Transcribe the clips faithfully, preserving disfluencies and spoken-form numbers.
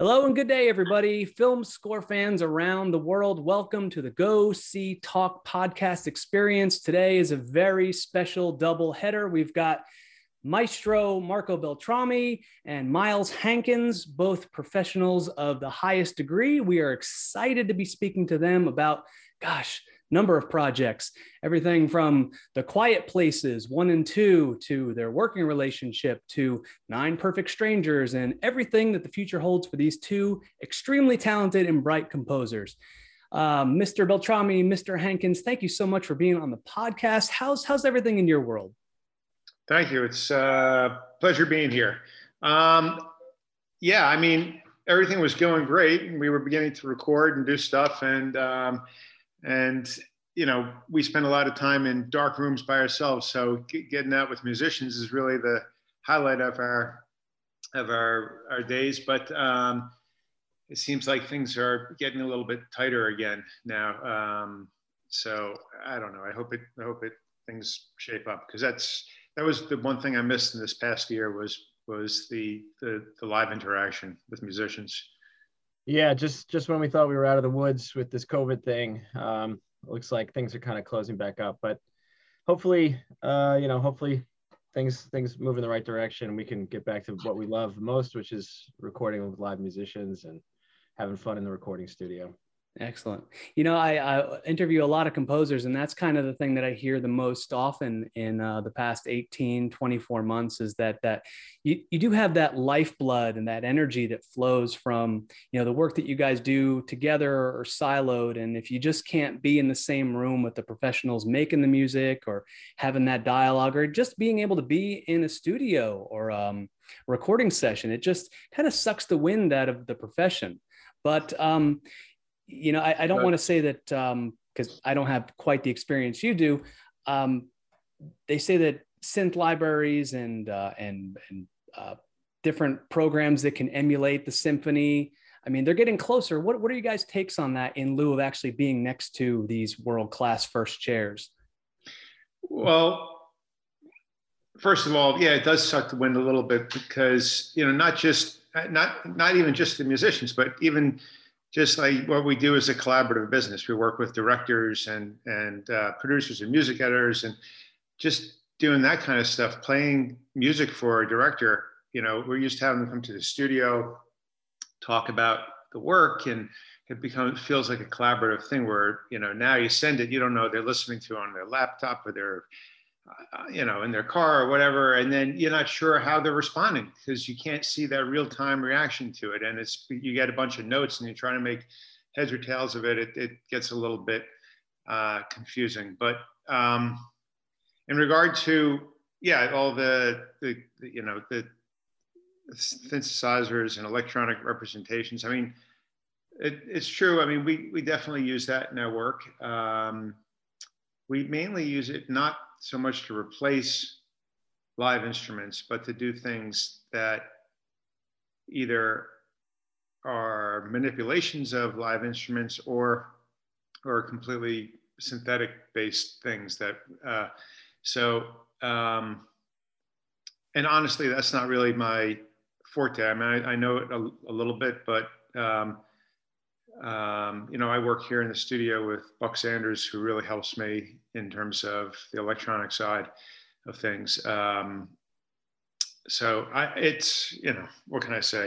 Hello and good day, everybody. Film score fans around the world, welcome to the Go See Talk podcast experience. Today is a very special double header. We've got Maestro Marco Beltrami and Miles Hankins, both professionals of the highest degree. We are excited to be speaking to them about, gosh, number of projects, everything from The Quiet Places one and two to their working relationship to Nine Perfect Strangers and everything that the future holds for these two extremely talented and bright composers. Uh, Mister Beltrami, Mister Hankins, thank you so much for being on the podcast. How's, how's everything in your world? Thank you. It's a pleasure being here. Um, yeah, I mean, everything was going great and we were beginning to record and do stuff. And, um, and, you know, we spent a lot of time in dark rooms by ourselves. So getting out with musicians is really the highlight of our, of our, our days. But um, it seems like things are getting a little bit tighter again now. Um, so I don't know. I hope it, I hope it, things shape up, because that's, that was the one thing I missed in this past year was was the, the the live interaction with musicians. Yeah, just just when we thought we were out of the woods with this COVID thing, um, it looks like things are kind of closing back up. But hopefully, uh, you know, hopefully things things move in the right direction and we can get back to what we love most, which is recording with live musicians and having fun in the recording studio. Excellent. You know, I, I interview a lot of composers, and that's kind of the thing that I hear the most often in uh, the past eighteen, twenty-four months is that that you, you do have that lifeblood and that energy that flows from, you know, the work that you guys do together or siloed. And if you just can't be in the same room with the professionals making the music or having that dialogue or just being able to be in a studio or um, recording session, it just kind of sucks the wind out of the profession. But um, you know, I, I don't Right. want to say that because um, I don't have quite the experience you do. Um, they say that synth libraries and uh, and, and uh, different programs that can emulate the symphony, I mean, they're getting closer. What, what are you guys' takes on that in lieu of actually being next to these world-class first chairs? Well, first of all, yeah, it does suck the wind a little bit because, you know, not just, not, not even just the musicians, but even just like what we do as a collaborative business. We work with directors and, and uh, producers and music editors, and just doing that kind of stuff, playing music for a director. You know, we're used to having them come to the studio, talk about the work, and it becomes, feels like a collaborative thing where, you know, now you send it, you don't know, they're listening to it on their laptop or their, uh, you know, in their car or whatever. And then you're not sure how they're responding because you can't see that real time reaction to it. And it's, you get a bunch of notes and you're trying to make heads or tails of it. It, it gets a little bit uh, confusing. But um, in regard to, yeah, all the, the, the you know, the synthesizers and electronic representations, I mean, it, it's true. I mean, we, we definitely use that in our work. Um, we mainly use it not so much to replace live instruments, but to do things that either are manipulations of live instruments or or completely synthetic based things that uh, so um, and honestly, that's not really my forte. I mean, I, I know it a, a little bit, but um, Um, you know, I work here in the studio with Buck Sanders, who really helps me in terms of the electronic side of things. Um, so I, it's, you know, what can I say?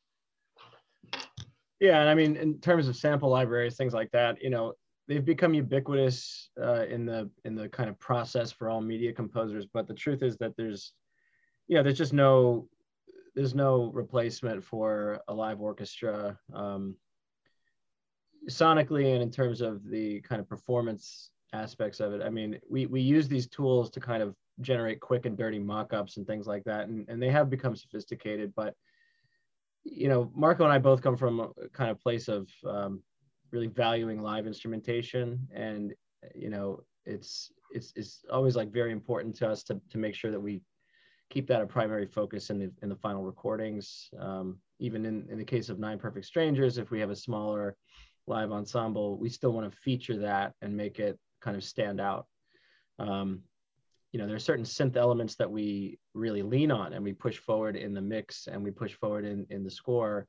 Yeah, and I mean, in terms of sample libraries, things like that, you know, they've become ubiquitous uh, in the in the kind of process for all media composers. But the truth is that there's, yeah, there's just no, there's no replacement for a live orchestra. Um, sonically and in terms of the kind of performance aspects of it. I mean, we, we use these tools to kind of generate quick and dirty mock-ups and things like that. And, and they have become sophisticated, but, you know, Marco and I both come from a kind of place of um, really valuing live instrumentation. And, you know, it's, it's, it's always like very important to us to, to make sure that we keep that a primary focus in the, in the final recordings. Um, even in, in the case of Nine Perfect Strangers, if we have a smaller live ensemble, we still want to feature that and make it kind of stand out. Um, you know, there are certain synth elements that we really lean on and we push forward in the mix and we push forward in, in the score.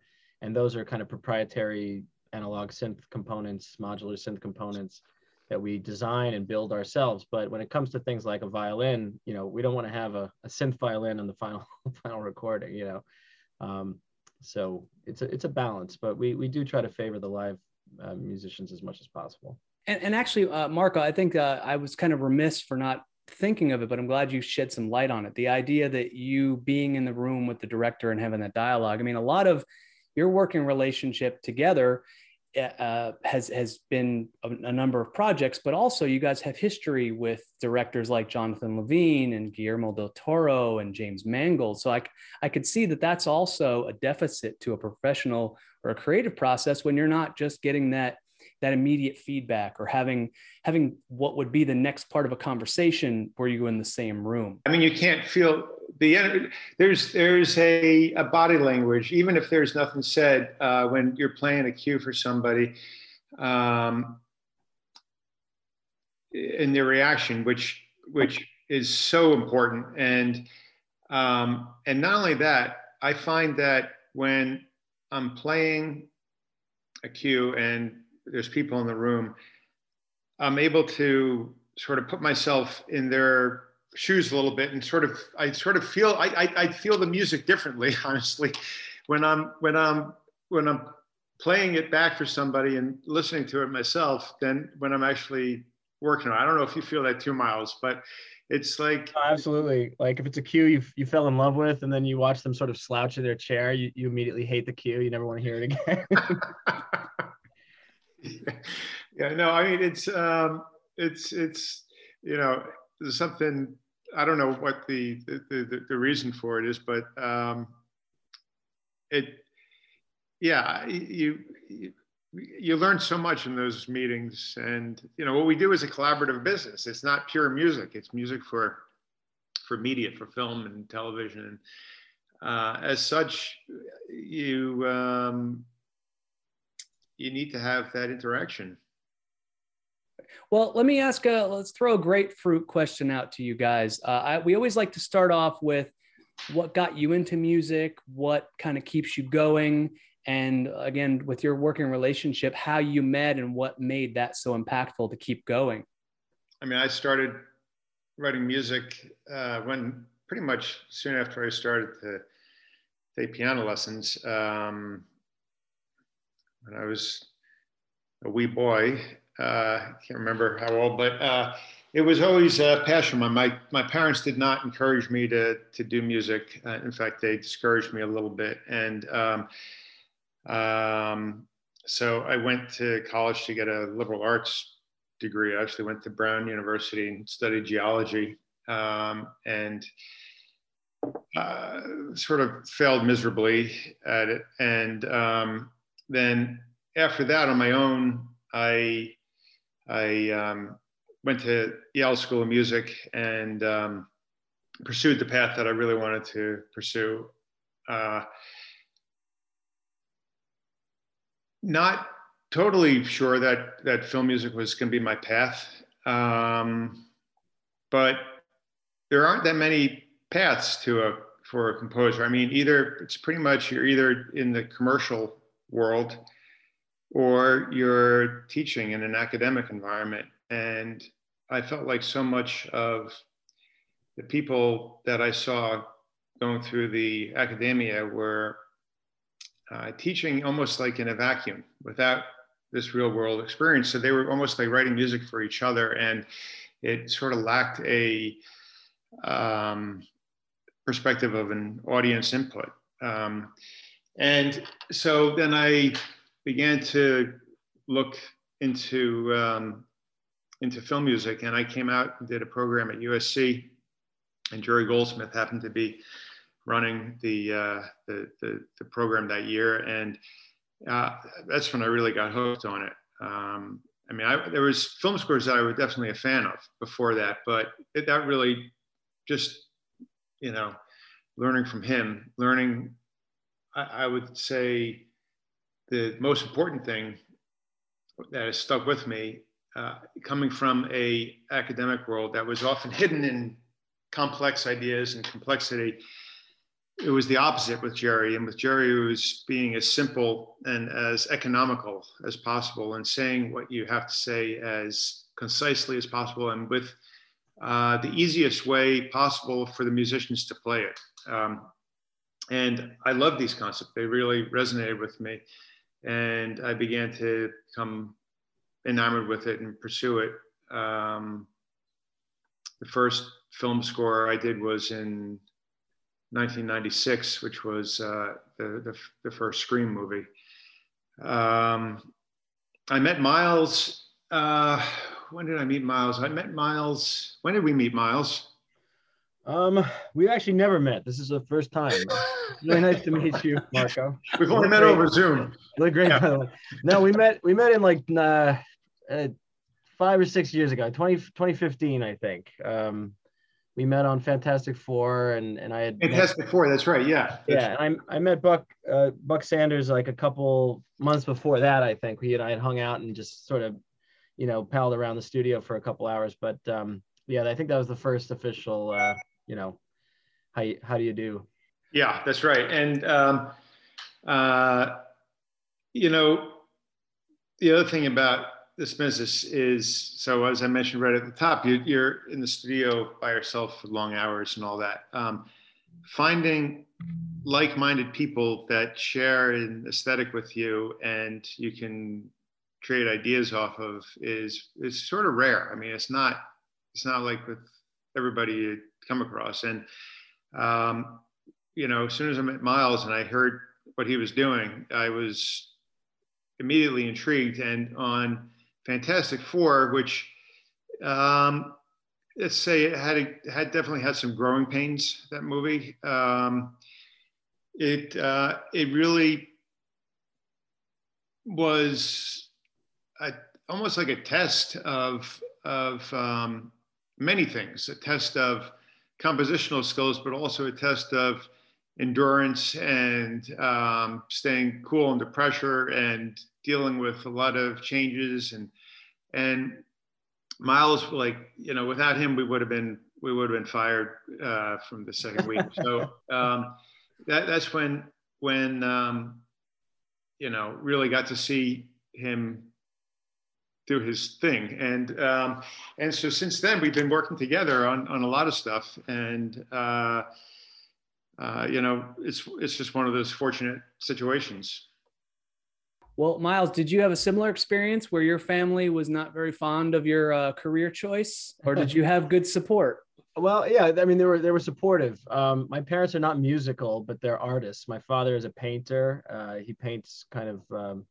and those are kind of proprietary analog synth components, modular synth components that we design and build ourselves. But when it comes to things like a violin, you know, we don't want to have a, a synth violin on the final final recording, you know. Um, so it's a, it's a balance, but we, we do try to favor the live uh, musicians as much as possible. And, and actually, uh, Marco, I think uh, I was kind of remiss for not thinking of it, but I'm glad you shed some light on it. The idea that you being in the room with the director and having that dialogue. I mean, a lot of your working relationship together uh, has has been a, a number of projects, but also you guys have history with directors like Jonathan Levine and Guillermo del Toro and James Mangold. So I, I could see that that's also a deficit to a professional or a creative process when you're not just getting that that immediate feedback or having having what would be the next part of a conversation where you go in the same room. I mean, you can't feel the there's there's a, a body language, even if there's nothing said, uh, when you're playing a cue for somebody, um, in their reaction, which which is so important. And um, and not only that, I find that when I'm playing a cue and there's people in the room, I'm able to sort of put myself in their shoes a little bit and sort of, I sort of feel, I, I, I feel the music differently, honestly, when I'm, when I'm, when I'm playing it back for somebody and listening to it myself than when I'm actually working on it. I don't know if you feel that too, Miles, but it's like, oh, absolutely. Like if it's a cue you you fell in love with, and then you watch them sort of slouch in their chair, you, you immediately hate the cue. You never want to hear it again. Yeah, no, I mean, it's, um, it's, it's, you know, there's something, I don't know what the, the, the, the reason for it is, but, um, it, yeah, you, you, you learn so much in those meetings. And, you know, what we do is a collaborative business. It's not pure music. It's music for, for media, for film and television. And, uh, as such, you, um, you need to have that interaction. Well, let me ask, a, let's throw a grapefruit question out to you guys. Uh, I, we always like to start off with what got you into music, what kind of keeps you going, and again, with your working relationship, how you met and what made that so impactful to keep going. I mean, I started writing music uh, when pretty much soon after I started to take piano lessons. Um, when I was a wee boy, uh, I can't remember how old, but uh, it was always a passion. My, my, my parents did not encourage me to, to do music. Uh, in fact, they discouraged me a little bit. And um, um, so I went to college to get a liberal arts degree. I actually went to Brown University and studied geology, um, and uh, sort of failed miserably at it. And um, then after that, on my own, I I um, went to Yale School of Music and um, pursued the path that I really wanted to pursue. Uh, not totally sure that that film music was going to be my path, um, but there aren't that many paths to a for a composer. I mean, either it's pretty much you're either in the commercial world or you're teaching in an academic environment. And I felt like so much of the people that I saw going through the academia were uh, teaching almost like in a vacuum without this real world experience. So they were almost like writing music for each other, and it sort of lacked a um, perspective of an audience input. Um, and so then I began to look into um, into film music, and I came out and did a program at U S C, and Jerry Goldsmith happened to be running the uh, the, the, the program that year, and uh, that's when I really got hooked on it. Um, I mean, I, there was film scores that I was definitely a fan of before that, but it, that really just, you know, learning from him, learning, I, I would say the most important thing that has stuck with me, uh, coming from a academic world that was often hidden in complex ideas and complexity, it was the opposite with Jerry. And with Jerry, it was being as simple and as economical as possible and saying what you have to say as concisely as possible and with uh, the easiest way possible for the musicians to play it. Um, and I love these concepts. They really resonated with me. And I began to become enamored with it and pursue it. Um, the first film score I did was in nineteen ninety-six, which was uh, the, the, the first Scream movie. Um, I met Miles. Uh, when did I meet Miles? I met Miles. When did we meet Miles? Um, we actually never met. This is the first time. Really nice to meet you, Marco. We've only met over Zoom. Look great, yeah. By the way. No, we met. We met in like uh, uh, five or six years ago, twenty, twenty fifteen, I think. Um, we met on Fantastic Four, and and I had Fantastic met, Four. That's right. Yeah. That's yeah. And I I met Buck uh, Buck Sanders like a couple months before that. I think we and I had hung out and just sort of, you know, palled around the studio for a couple hours. But um, yeah, I think that was the first official. Uh, you know, how you, how do you do? Yeah, that's right. And um, uh, you know, the other thing about this business is, so as I mentioned right at the top, you, you're in the studio by yourself for long hours and all that. Um, finding like-minded people that share an aesthetic with you and you can trade ideas off of is is sort of rare. I mean, it's not it's not like with everybody you come across. And um, you know, as soon as I met Miles and I heard what he was doing, I was immediately intrigued. And on Fantastic Four, which um, let's say it had a, had definitely had some growing pains, that movie. Um, it uh, it really was a, almost like a test of of um, many things, a test of compositional skills, but also a test of endurance and um, staying cool under pressure and dealing with a lot of changes. And and Miles, like, you know, without him, we would have been we would have been fired uh, from the second week. So um, that that's when when um, you know, really got to see him do his thing. And um, and so since then, we've been working together on on a lot of stuff. And uh, uh, you know, it's it's just one of those fortunate situations. Well, Miles, did you have a similar experience where your family was not very fond of your uh, career choice, or did you have good support? Well, yeah, I mean, they were they were supportive. Um, my parents are not musical, but they're artists. My father is a painter. Uh, he paints kind of um,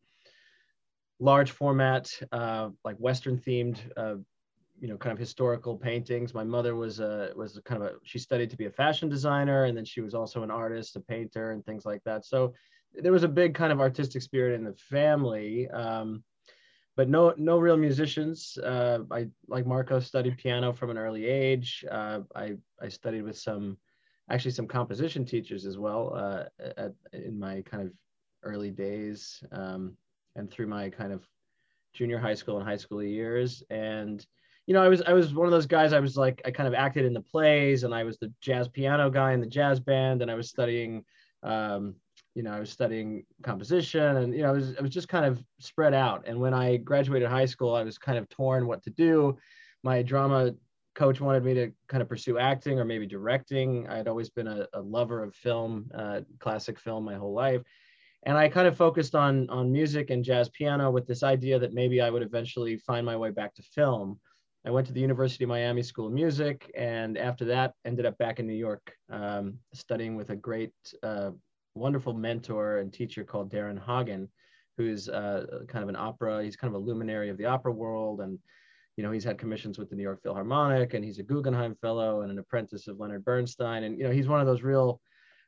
large format, uh, like Western themed, uh, you know, kind of historical paintings. My mother was a was a kind of a she studied to be a fashion designer, and then she was also an artist, a painter, and things like that. So there was a big kind of artistic spirit in the family. Um, but no, no real musicians. Uh, I, like Marco, studied piano from an early age. Uh, I, I studied with some, actually some composition teachers as well uh, at, in my kind of early days um, and through my kind of junior high school and high school years. And, you know, I was, I was one of those guys, I was like, I kind of acted in the plays, and I was the jazz piano guy in the jazz band, and I was studying, um, you know, I was studying composition, and, you know, I was, I was just kind of spread out. And when I graduated high school, I was kind of torn what to do. My drama coach wanted me to kind of pursue acting or maybe directing. I'd always been a, a lover of film, uh, classic film my whole life. And I kind of focused on, on music and jazz piano with this idea that maybe I would eventually find my way back to film. I went to the University of Miami School of Music, and after that ended up back in New York, um, studying with a great, uh, wonderful mentor and teacher called Darren Hagen, who's uh, kind of an opera, he's kind of a luminary of the opera world. And, you know, he's had commissions with the New York Philharmonic, and he's a Guggenheim Fellow and an apprentice of Leonard Bernstein. And, you know, he's one of those real,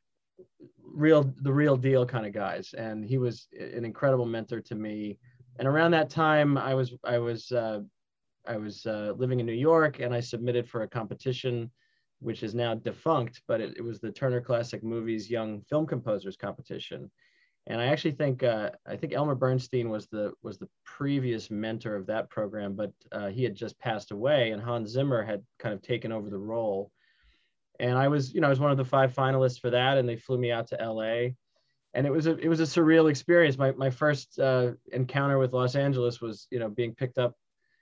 real, the real deal kind of guys. And he was an incredible mentor to me. And around that time, I was, I was, uh, I was uh, living in New York, and I submitted for a competition which is now defunct, but it, it was the Turner Classic Movies Young Film Composers Competition. And I actually think, uh, I think Elmer Bernstein was the was the previous mentor of that program, but uh, he had just passed away, and Hans Zimmer had kind of taken over the role. And I was, you know, I was one of the five finalists for that, and they flew me out to L A. And it was a it was a surreal experience. My my first uh, encounter with Los Angeles was, you know, being picked up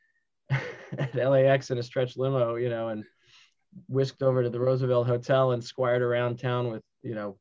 at L A X in a stretch limo, you know, and whisked over to the Roosevelt Hotel and squired around town with, you know,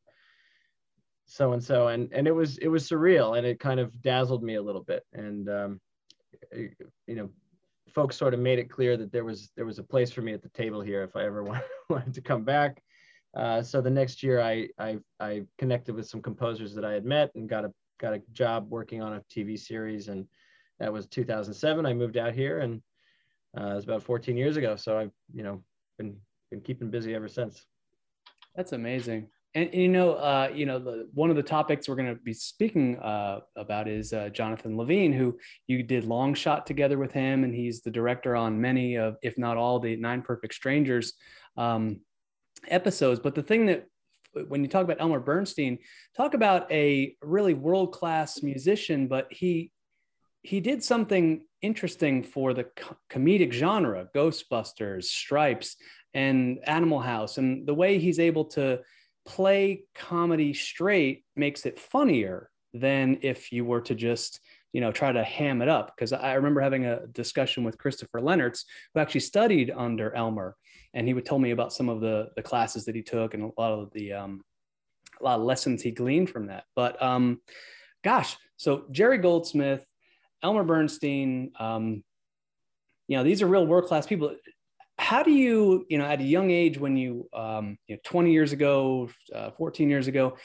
so and so, and and it was it was surreal, and it kind of dazzled me a little bit. And um, you know, folks sort of made it clear that there was there was a place for me at the table here if I ever wanted to come back. Uh, so the next year, I, I I connected with some composers that I had met and got a got a job working on a T V series, and that was two thousand seven. I moved out here, and uh, it was about fourteen years ago. So I've you know been been keeping busy ever since. That's amazing. And, and you know, uh, you know, the, one of the topics we're going to be speaking uh, about is uh, Jonathan Levine, who you did Long Shot together with him, and he's the director on many of, if not all, the Nine Perfect Strangers Um, episodes. But the thing that, when you talk about Elmer Bernstein, talk about a really world-class musician, but he he did something interesting for the co- comedic genre, Ghostbusters, Stripes, and Animal House. And the way he's able to play comedy straight makes it funnier than if you were to just, you know, try to ham it up. Because I remember having a discussion with Christopher Lennertz, who actually studied under Elmer, and he would tell me about some of the the classes that he took and a lot of the um, a lot of lessons he gleaned from that. But um, gosh, so Jerry Goldsmith, Elmer Bernstein, um, you know, these are real world class people. How do you, you know, at a young age, when you, um, you know, twenty years ago, uh, fourteen years ago,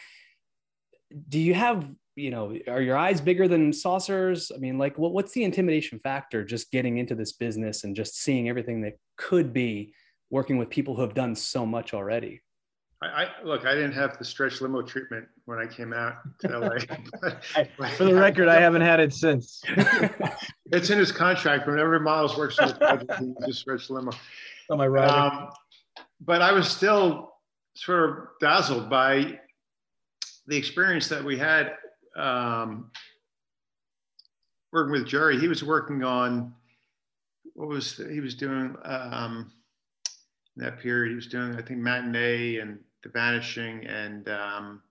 do you have, you know, are your eyes bigger than saucers? I mean, like, what, what's the intimidation factor just getting into this business and just seeing everything that could be working with people who have done so much already? I, I look, I didn't have the stretch limo treatment when I came out to L A. but, I, for the record, I haven't had it since. It's in his contract. Whenever Miles works in the project, he uses stretch limo. On my rider. Um, but I was still sort of dazzled by the experience that we had um, working with Jerry. He was working on, what was, the, he was doing um, in that period, he was doing, I think, Matinee and The Vanishing and um,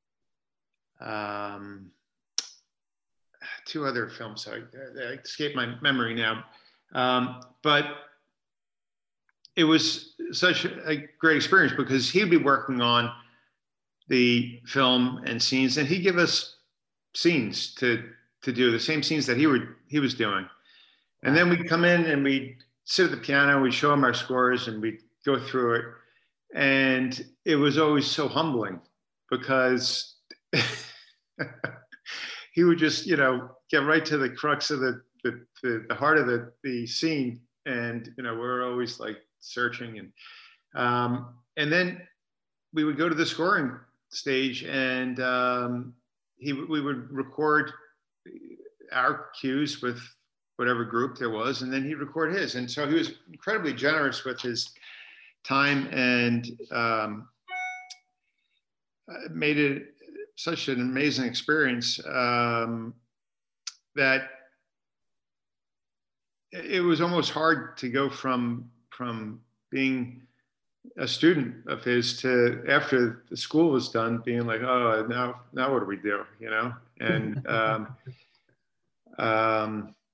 um, two other films. I, I escape my memory now. Um, but it was such a great experience because he'd be working on the film and scenes, and he'd give us scenes to to do the same scenes that he were he was doing, and then we'd come in and we'd sit at the piano, we'd show him our scores, and we'd go through it, and it was always so humbling because he would just, you know, get right to the crux of the the, the, the heart of the the scene, and you know, we're always like searching, and um, and then we would go to the scoring stage, and um, he we would record our cues with whatever group there was, and then he'd record his. And so he was incredibly generous with his time, and um, made it such an amazing experience um, that it was almost hard to go from from being a student of his to, after the school was done, being like, oh, now now what do we do, you know? And um, um,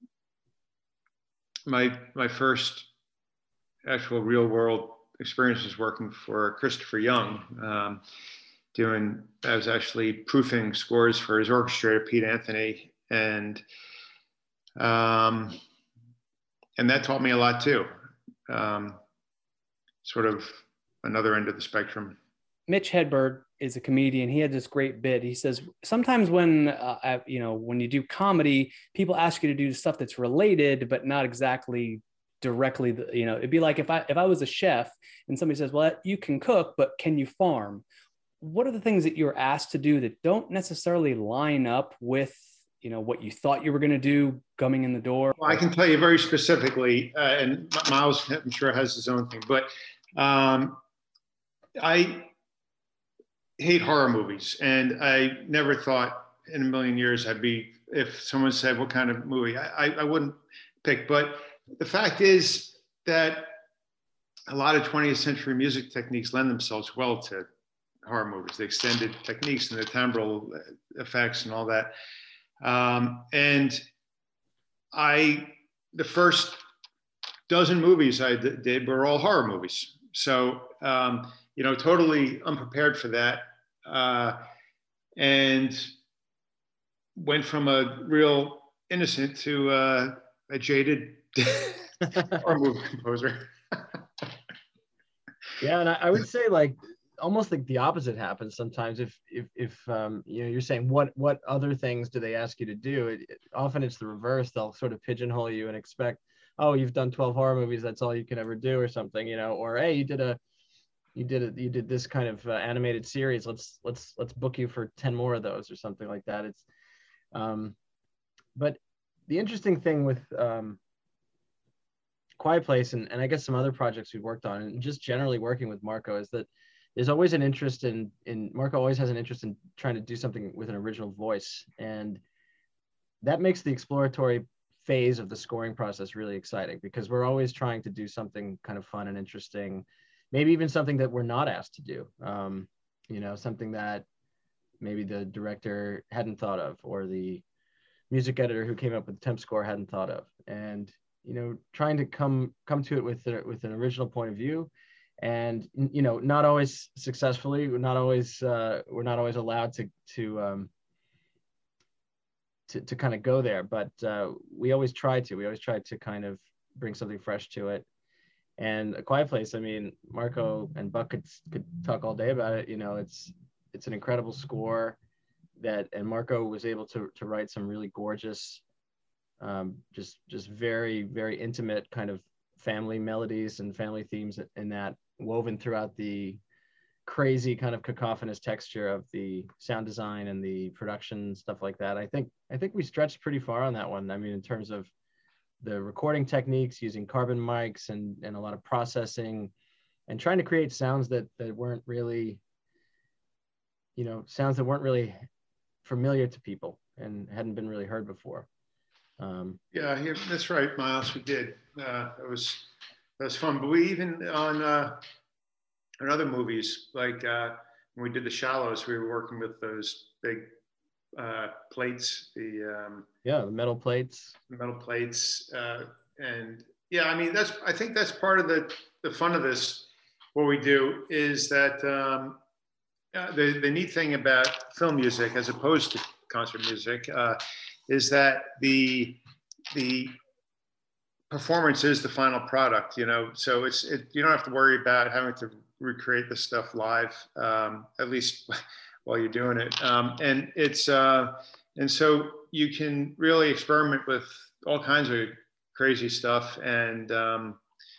my my first actual real world experience was working for Christopher Young, um, doing, I was actually proofing scores for his orchestrator, Pete Anthony, and um, and that taught me a lot too. Um, sort of another end of the spectrum. Mitch Hedberg is a comedian. He had this great bit. He says, sometimes when, uh, I, you know, when you do comedy, people ask you to do stuff that's related, but not exactly directly, the, you know, it'd be like if I, if I was a chef and somebody says, well, you can cook, but can you farm? What are the things that you're asked to do that don't necessarily line up with, you know, what you thought you were going to do coming in the door? Well, I can tell you very specifically, uh, and Miles, I'm sure, has his own thing, but um, I hate horror movies, and I never thought in a million years I'd be, if someone said what kind of movie, I, I, I wouldn't pick. But the fact is that a lot of twentieth century music techniques lend themselves well to horror movies, the extended techniques and the timbral effects and all that. Um, and I, the first dozen movies I d- did were all horror movies. So, um, you know, totally unprepared for that. Uh, and went from a real innocent to uh, a jaded horror movie composer. Yeah, and I, I would say like almost like the opposite happens sometimes. If if if um, you know, you're saying what what other things do they ask you to do? It, it, often it's the reverse. They'll sort of pigeonhole you and expect, oh, you've done twelve horror movies, that's all you can ever do, or something, you know, or hey, you did a you did it you did this kind of uh, animated series. Let's let's let's book you for ten more of those or something like that. It's um, but the interesting thing with um, Quiet Place and, and I guess some other projects we've worked on and just generally working with Marco is that there's always an interest in, in Marco always has an interest in trying to do something with an original voice. And that makes the exploratory phase of the scoring process really exciting because we're always trying to do something kind of fun and interesting, maybe even something that we're not asked to do. Um, you know, something that maybe the director hadn't thought of or the music editor who came up with the temp score hadn't thought of. And you know, trying to come come to it with a, with an original point of view, and you know, not always successfully. We're not always uh, we're not always allowed to to um, to to kind of go there, but uh, we always try to. We always try to kind of bring something fresh to it. And A Quiet Place, I mean, Marco and Buck could could talk all day about it. You know, it's it's an incredible score that, and Marco was able to to write some really gorgeous. Um, just just very, very intimate kind of family melodies and family themes in that, woven throughout the crazy kind of cacophonous texture of the sound design and the production, stuff like that. I think I think we stretched pretty far on that one. I mean, in terms of the recording techniques, using carbon mics and, and a lot of processing and trying to create sounds that, that weren't really, you know, sounds that weren't really familiar to people and hadn't been really heard before. Um, yeah, yeah, that's right, Miles. We did. Uh, it was that was fun. But we even on uh, in other movies, like uh, when we did The Shallows, we were working with those big uh, plates, the um, yeah, the metal plates, metal plates, uh, and yeah, I mean that's. I think that's part of the the fun of this. What we do is that um, uh, the the neat thing about film music, as opposed to concert music. Uh, is that the the performance is the final product, you know. So it's it, you don't have to worry about having to recreate this stuff live, um, at least while you're doing it. Um, and it's uh, and so you can really experiment with all kinds of crazy stuff and um,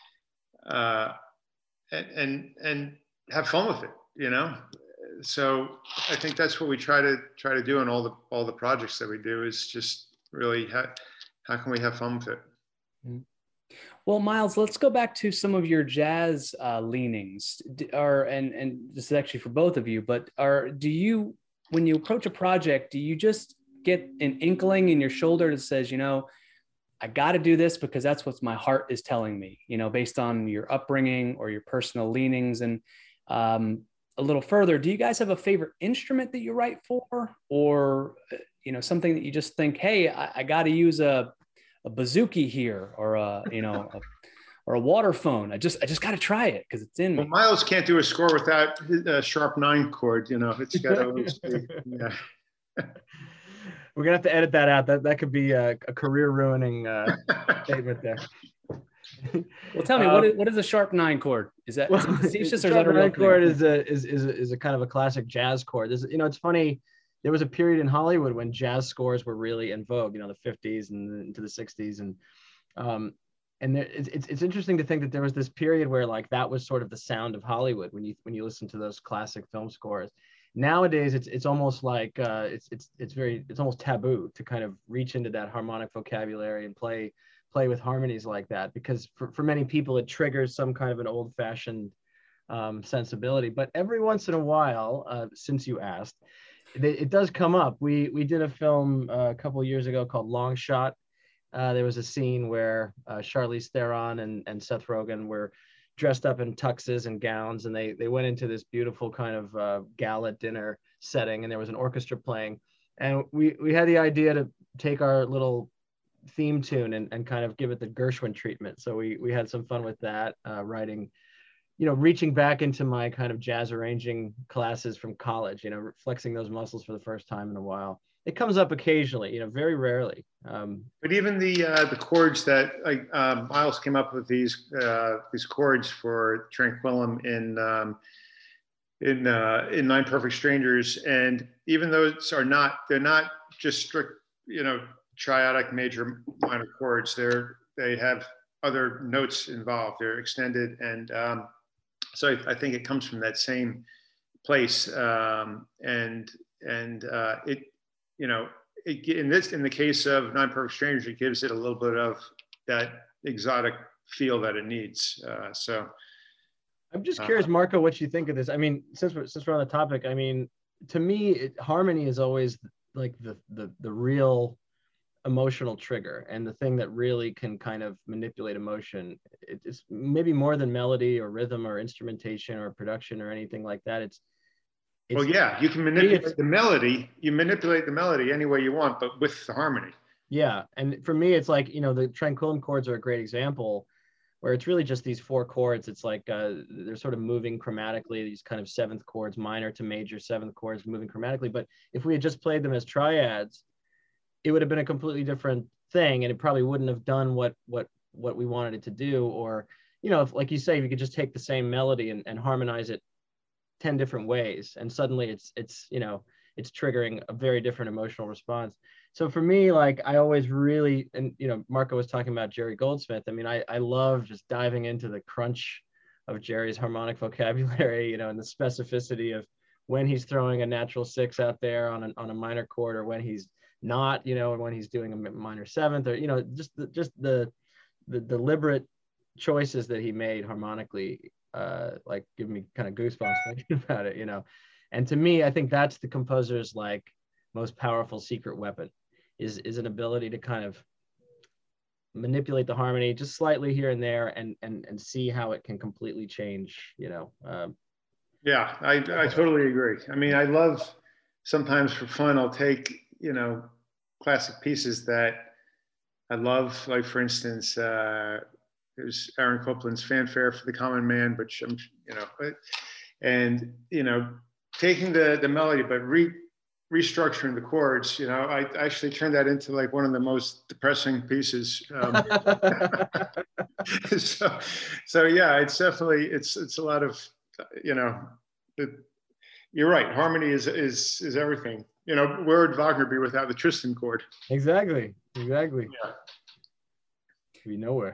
uh, and and and have fun with it, you know. So I think that's what we try to try to do in all the all the projects that we do is just really how, how can we have fun with it? Well, Miles, let's go back to some of your jazz uh, leanings. Are and and this is actually for both of you, but are do you when you approach a project, do you just get an inkling in your shoulder that says, you know, I got to do this because that's what my heart is telling me, you know, based on your upbringing or your personal leanings and um, a little further, do you guys have a favorite instrument that you write for, or you know something that you just think, hey, I, I got to use a, a bouzouki here, or a you know, a, or a water phone. I just I just got to try it because it's in me. Well, Miles can't do a score without a sharp nine chord. You know, it's got to. Yeah. We're gonna have to edit that out. That that could be a, a career ruining uh, statement there. Well, tell me, um, what, is, what is a sharp nine chord? Is that well, facetious or is that a real nine chord is a is is a, is a kind of a classic jazz chord. There's, you know, it's funny. There was a period in Hollywood when jazz scores were really in vogue. You know, the fifties and into the sixties, and um, and there, it's it's interesting to think that there was this period where like that was sort of the sound of Hollywood when you when you listen to those classic film scores. Nowadays, it's it's almost like uh, it's it's it's very it's almost taboo to kind of reach into that harmonic vocabulary and play. play with harmonies like that, because for, for many people it triggers some kind of an old-fashioned um, sensibility. But every once in a while, uh, since you asked, it, it does come up. We we did a film uh, a couple of years ago called Long Shot. Uh, there was a scene where uh, Charlize Theron and, and Seth Rogen were dressed up in tuxes and gowns, and they they went into this beautiful kind of uh, gala dinner setting, and there was an orchestra playing, and we we had the idea to take our little theme tune and, and kind of give it the Gershwin treatment. So we we had some fun with that, uh, writing, you know, reaching back into my kind of jazz arranging classes from college, you know, flexing those muscles for the first time in a while. It comes up occasionally, you know, very rarely. Um, but even the uh, the chords that like um, Miles came up with these uh, these chords for Tranquillum in um, in uh, in Nine Perfect Strangers, and even those are not they're not just strict, you know, triadic major minor chords. They're they have other notes involved. They're extended, and um, so I, I think it comes from that same place. Um, and and uh, it, you know, it, in this in the case of Nine Perfect Strangers, it gives it a little bit of that exotic feel that it needs. Uh, so. I'm just curious, Marco, what you think of this. I mean, since we're, since we're on the topic, I mean, to me, it, harmony is always like the, the the real emotional trigger, and the thing that really can kind of manipulate emotion. It, it's maybe more than melody or rhythm or instrumentation or production or anything like that. It's, it's well, yeah, you can manipulate the melody. You manipulate the melody any way you want, but with the harmony. Yeah, and for me, it's like, you know, the Tranquillum chords are a great example, where it's really just these four chords. It's like uh, they're sort of moving chromatically, these kind of seventh chords, minor to major seventh chords moving chromatically. But if we had just played them as triads, it would have been a completely different thing, and it probably wouldn't have done what what what we wanted it to do. Or, you know, if, like you say, if you could just take the same melody and, and harmonize it ten different ways, and suddenly it's it's you know, it's triggering a very different emotional response. So for me, like, I always really, and, you know, Marco was talking about Jerry Goldsmith. I mean, I, I love just diving into the crunch of Jerry's harmonic vocabulary, you know, and the specificity of when he's throwing a natural six out there on a, on a minor chord, or when he's not, you know, and when he's doing a minor seventh, or, you know, just the, just the, the deliberate choices that he made harmonically, uh, like, give me kind of goosebumps thinking about it, you know. And to me, I think that's the composer's, like, most powerful secret weapon. Is, is an ability to kind of manipulate the harmony just slightly here and there, and and and see how it can completely change, you know. Um, yeah, I, I totally agree. I mean, I love, sometimes for fun, I'll take, you know, classic pieces that I love, like, for instance, uh, there's Aaron Copland's Fanfare for the Common Man, which I'm, you know, and, you know, taking the, the melody, but re restructuring the chords, you know, I actually turned that into like one of the most depressing pieces. Um, so, so yeah, it's definitely, it's, it's a lot of, you know, it, you're right. Harmony is, is, is everything. You know, where would Wagner be without the Tristan chord? Exactly. Exactly. Yeah. Be nowhere.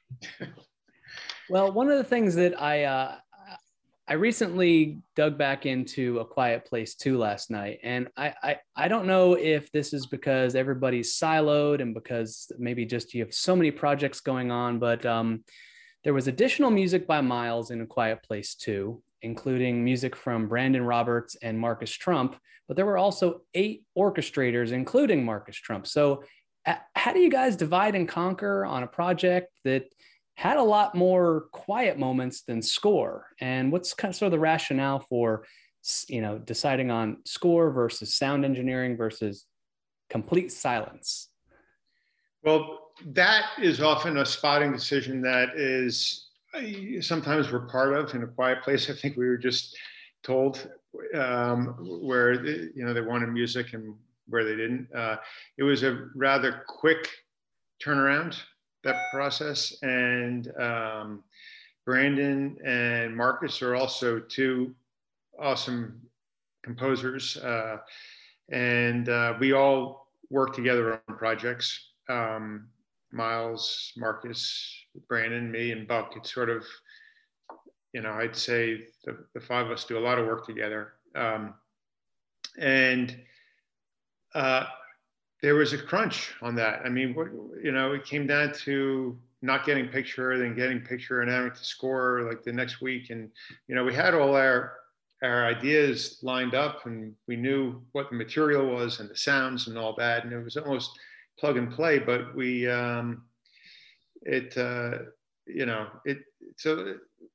Well, one of the things that I, uh, I recently dug back into A Quiet Place two last night, and I, I I don't know if this is because everybody's siloed and because maybe just you have so many projects going on, but um, there was additional music by Miles in A Quiet Place two, including music from Brandon Roberts and Marcus Trump, but there were also eight orchestrators, including Marcus Trump. So uh, how do you guys divide and conquer on a project that had a lot more quiet moments than score? And what's kind of sort of the rationale for, you know, deciding on score versus sound engineering versus complete silence? Well, that is often a spotting decision that is sometimes we're part of in A Quiet Place. I think we were just told um, where, you know, they wanted music and where they didn't. Uh, it was a rather quick turnaround, that process. And um, Brandon and Marcus are also two awesome composers. Uh, and uh, we all work together on projects. Um, Miles, Marcus, Brandon, me, and Buck. It's sort of, you know, I'd say the, the five of us do a lot of work together. Um, and uh, there was a crunch on that. I mean, what, you know, it came down to not getting picture, then getting picture, and having to score like the next week. And, you know, we had all our our ideas lined up, and we knew what the material was and the sounds and all that. And it was almost plug and play, but we, um, it, uh, you know, it, so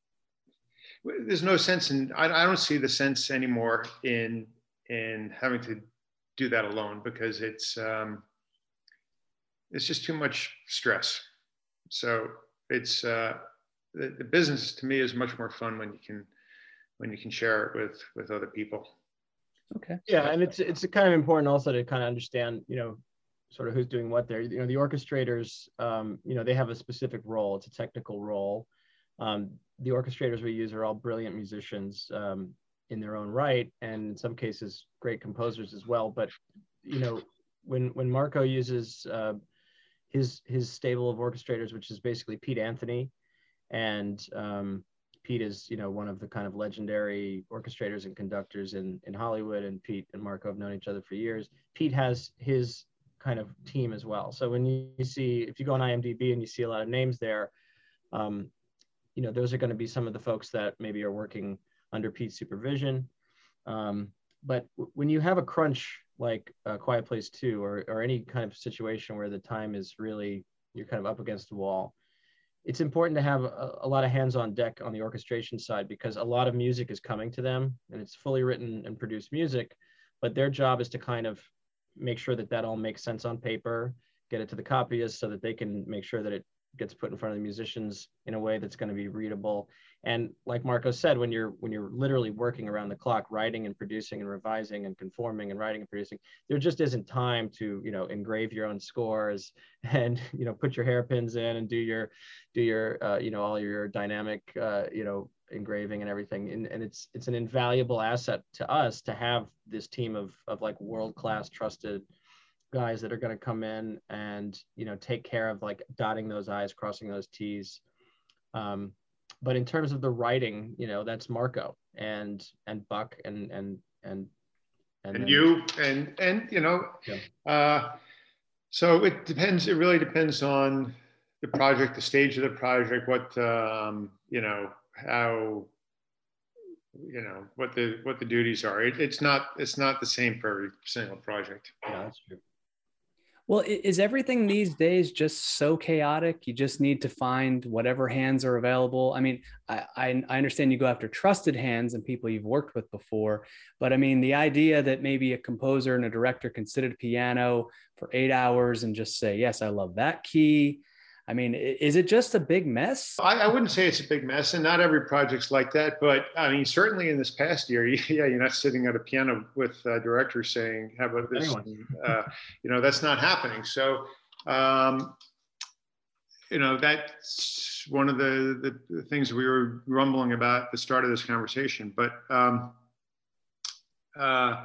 there's no sense in, I, I don't see the sense anymore in, in having to do that alone, because it's, um, it's just too much stress. So it's, uh, the, the business to me is much more fun when you can, when you can share it with, with other people. Okay. Yeah, and it's it's kind of important also to kind of understand, you know, sort of who's doing what there. You know, the orchestrators, um, you know, they have a specific role. It's a technical role. Um, the orchestrators we use are all brilliant musicians um, in their own right, and in some cases, great composers as well. But you know, when when Marco uses uh, his his stable of orchestrators, which is basically Pete Anthony, and um, Pete is, you know, one of the kind of legendary orchestrators and conductors in, in Hollywood, and Pete and Marco have known each other for years. Pete has his kind of team as well. So when you, you see, if you go on I M D B and you see a lot of names there, um, you know, those are going to be some of the folks that maybe are working under Pete's supervision. Um, but w- when you have a crunch like uh, Quiet Place two, or, or any kind of situation where the time is really, you're kind of up against the wall, it's important to have a, a lot of hands on deck on the orchestration side, because a lot of music is coming to them and it's fully written and produced music, but their job is to kind of make sure that that all makes sense on paper, get it to the copyists so that they can make sure that it gets put in front of the musicians in a way that's going to be readable. And like Marco said, when you're when you're literally working around the clock, writing and producing and revising and conforming and writing and producing, there just isn't time to, you know, engrave your own scores and, you know, put your hairpins in and do your do your uh, you know, all your dynamic uh, you know, engraving and everything. And, and it's it's an invaluable asset to us to have this team of of like world-class trusted guys that are going to come in and, you know, take care of like dotting those I's, crossing those T's. Um, but in terms of the writing, you know, that's Marco and and Buck and and and and, and then, you and and you know, yeah. uh, so it depends. It really depends on the project, the stage of the project, what um, you know, how, you know, what the what the duties are. It, it's not it's not the same for every single project. Yeah, that's true. Well, is everything these days just so chaotic? You just need to find whatever hands are available. I mean, I, I, I understand you go after trusted hands and people you've worked with before, but I mean, the idea that maybe a composer and a director can sit at a piano for eight hours and just say, yes, I love that key. I mean, is it just a big mess? I, I wouldn't say it's a big mess, and not every project's like that. But I mean, certainly in this past year, yeah, you're not sitting at a piano with a director saying, "How about this?" Uh, you know, that's not happening. So, um, you know, that's one of the, the, the things we were grumbling about at the start of this conversation. But um, uh,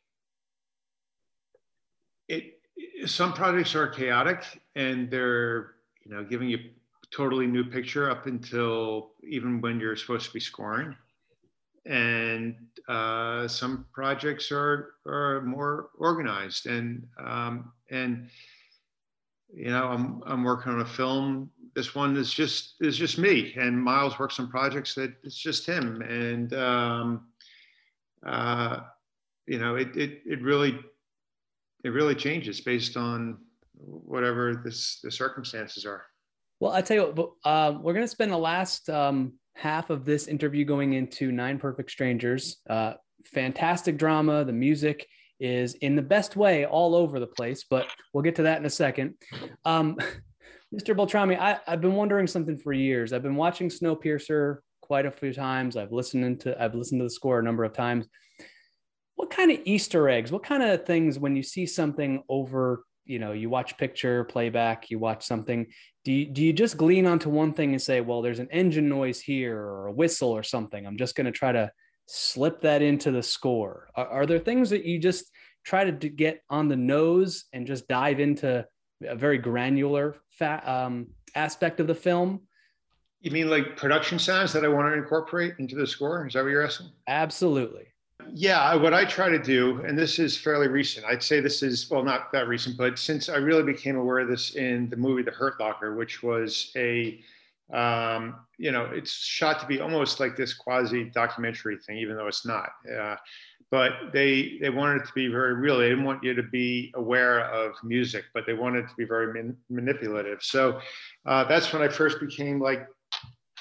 it some projects are chaotic, and they're, you know, giving you a totally new picture up until even when you're supposed to be scoring. And uh, some projects are are more organized, and um, and you know, I'm I'm working on a film. This one is just is just me, and Miles works on projects that it's just him, and um, uh, you know, it it it really it really changes based on whatever this, the circumstances are. Well, I tell you what, uh, we're going to spend the last um, half of this interview going into Nine Perfect Strangers. Uh, fantastic drama. The music is in the best way all over the place, but we'll get to that in a second. Um, Mister Beltrami, I, I've been wondering something for years. I've been watching Snowpiercer quite a few times. I've listened to I've listened to the score a number of times. What kind of Easter eggs, what kind of things when you see something over, you know, you watch picture, playback, you watch something, do you, do you just glean onto one thing and say, well, there's an engine noise here or a whistle or something, I'm just going to try to slip that into the score? Are, are there things that you just try to get on the nose and just dive into a very granular fa- um, aspect of the film? You mean like production sounds that I want to incorporate into the score? Is that what you're asking? Absolutely. Yeah, what I try to do, and this is fairly recent, I'd say this is, well, not that recent, but since I really became aware of this in the movie The Hurt Locker, which was a, um, you know, it's shot to be almost like this quasi documentary thing, even though it's not. Uh, but they they wanted it to be very real. They didn't want you to be aware of music, but they wanted it to be very man- manipulative. So uh, that's when I first became like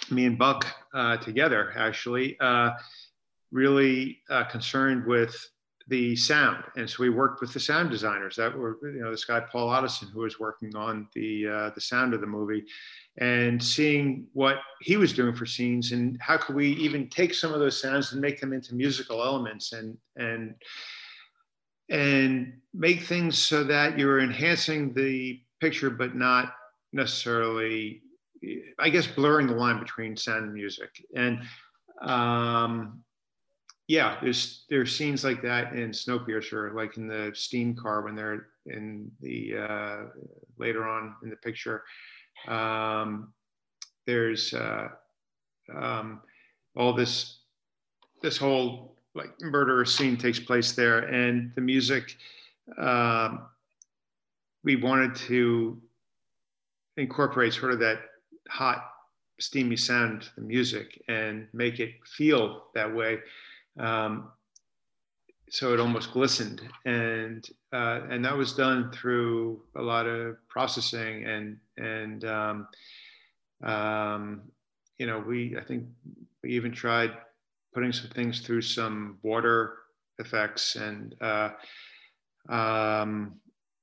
me and Buck uh, together, actually, uh, really uh, concerned with the sound. And so we worked with the sound designers that were, you know, this guy, Paul Otteson, who was working on the, uh, the sound of the movie, and seeing what he was doing for scenes and how could we even take some of those sounds and make them into musical elements and, and, and make things so that you're enhancing the picture, but not necessarily, I guess, blurring the line between sound and music. And, um, yeah, there's there's scenes like that in Snowpiercer, like in the steam car when they're in the uh, later on in the picture. Um, there's uh, um, all this this whole like murder scene takes place there, and the music. Um, we wanted to incorporate sort of that hot, steamy sound to the music and make it feel that way. Um, so it almost glistened, and uh, and that was done through a lot of processing, and and um, um, you know, we I think we even tried putting some things through some water effects, and uh, um,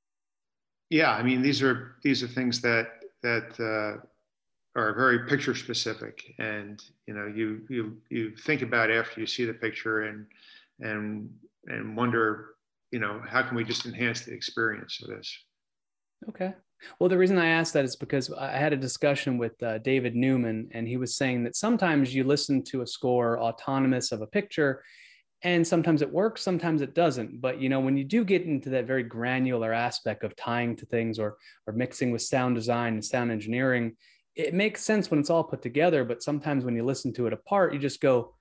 yeah, I mean, these are these are things that that uh, are very picture specific, and you know, you you you think about after you see the picture, and and and wonder, you know, how can we just enhance the experience of this? Okay. Well, the reason I asked that is because I had a discussion with uh, David Newman, and he was saying that sometimes you listen to a score autonomous of a picture, and sometimes it works, sometimes it doesn't. But you know, when you do get into that very granular aspect of tying to things, or or mixing with sound design and sound engineering, it makes sense when it's all put together. But sometimes when you listen to it apart, you just go,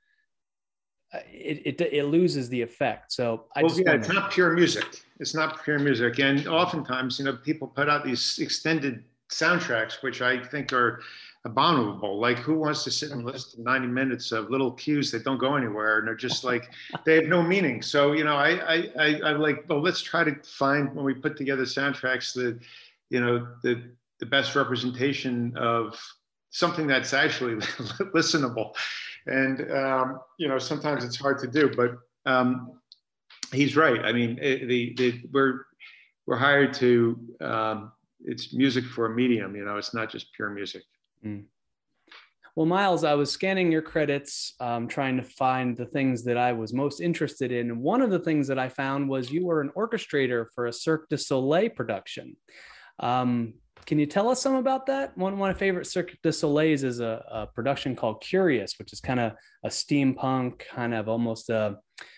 it it, it loses the effect. So I well, just yeah, wanna... it's not pure music. It's not pure music, and oftentimes, you know, people put out these extended soundtracks, which I think are abominable. Like, who wants to sit and listen to ninety minutes of little cues that don't go anywhere, and they're just like, they have no meaning. So, you know, I I I I'm like, well, let's try to find, when we put together soundtracks, the, you know, the the best representation of something that's actually listenable. And um, you know, sometimes it's hard to do, but um, he's right. I mean, it, the, the we're we're hired to. Um, it's music for a medium. You know, it's not just pure music. Mm. Well, Miles, I was scanning your credits, um, trying to find the things that I was most interested in. And one of the things that I found was you were an orchestrator for a Cirque du Soleil production. Um, can you tell us some about that? One of my favorite Cirque du Soleils is a, a production called Curious, which is kind of a steampunk, kind of almost a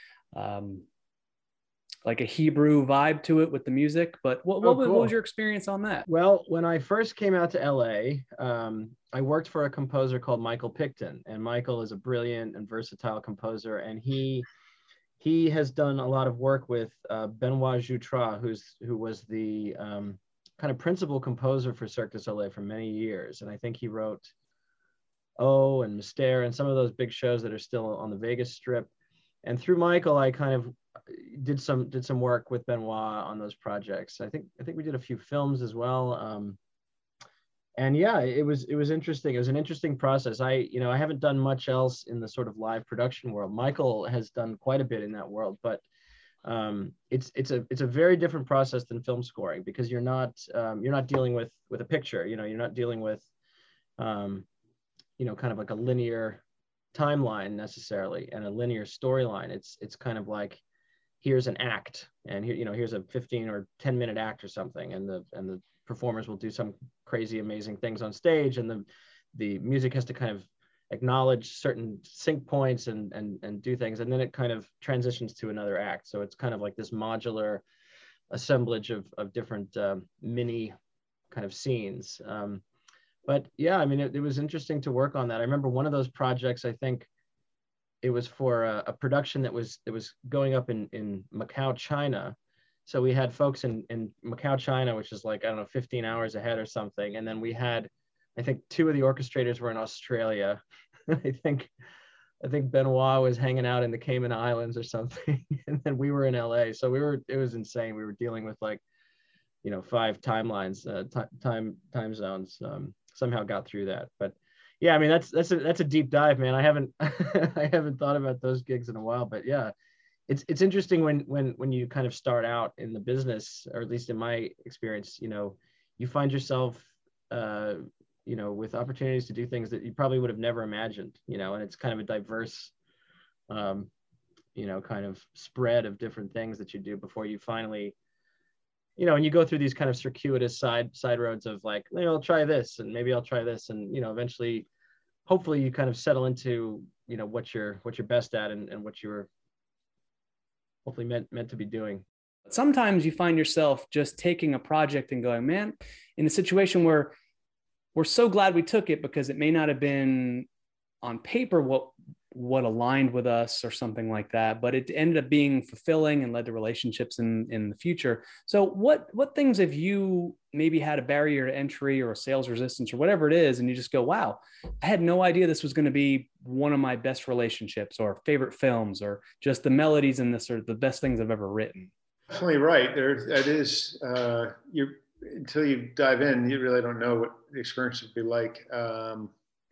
um, like a Hebrew vibe to it with the music. But what, what, Oh, cool. what was your experience on that? Well, when I first came out to L A, um, I worked for a composer called Michael Picton, and Michael is a brilliant and versatile composer, and he he has done a lot of work with uh, Benoit Jutras, who's who was the um, kind of principal composer for Cirque du Soleil for many years, and I think he wrote O and Mystère and some of those big shows that are still on the Vegas Strip. And through Michael, I kind of did some did some work with Benoit on those projects. I think I think we did a few films as well. Um, and yeah, it was it was interesting. It was an interesting process. I you know I haven't done much else in the sort of live production world. Michael has done quite a bit in that world, but um, it's it's a it's a very different process than film scoring, because you're not um, you're not dealing with with a picture. You know, you're not dealing with um, you know kind of like a linear timeline necessarily and a linear storyline. It's it's kind of like, here's an act, and here you know here's a fifteen or ten minute act or something, and the and the performers will do some crazy amazing things on stage, and the the music has to kind of acknowledge certain sync points and and and do things, and then it kind of transitions to another act. So it's kind of like this modular assemblage of of different um, mini kind of scenes. Um, but yeah, I mean, it, it was interesting to work on that. I remember one of those projects, I think it was for a, a production that was that was going up in in Macau, China. So we had folks in in Macau, China, which is like, I don't know, fifteen hours ahead or something. And then we had, I think two of the orchestrators were in Australia. I think I think Benoit was hanging out in the Cayman Islands or something. And then we were in L A. So we were, it was insane. We were dealing with like, you know, five timelines, uh, t- time time zones. Um, somehow got through that. But Yeah, I mean that's that's a that's a deep dive, man. I haven't I haven't thought about those gigs in a while, but yeah, it's it's interesting when when when you kind of start out in the business, or at least in my experience, you know, you find yourself, uh, you know, with opportunities to do things that you probably would have never imagined, you know, and it's kind of a diverse, um, you know, kind of spread of different things that you do before you finally, you know, and you go through these kind of circuitous side side roads of like, maybe I'll try this and maybe I'll try this, and you know, eventually hopefully you kind of settle into, you know, what you're what you're best at, and, and what you're hopefully meant meant to be doing. Sometimes you find yourself just taking a project and going, man, in a situation where we're so glad we took it because it may not have been on paper what what aligned with us or something like that, but it ended up being fulfilling and led to relationships in in the future. So what what things have you maybe had a barrier to entry or a sales resistance or whatever it is, and you just go, wow, I had no idea this was going to be one of my best relationships or favorite films, or just the melodies in this are the best things I've ever written? Definitely right. There, that is. Uh, you until you dive in, you really don't know what the experience would be like. Um,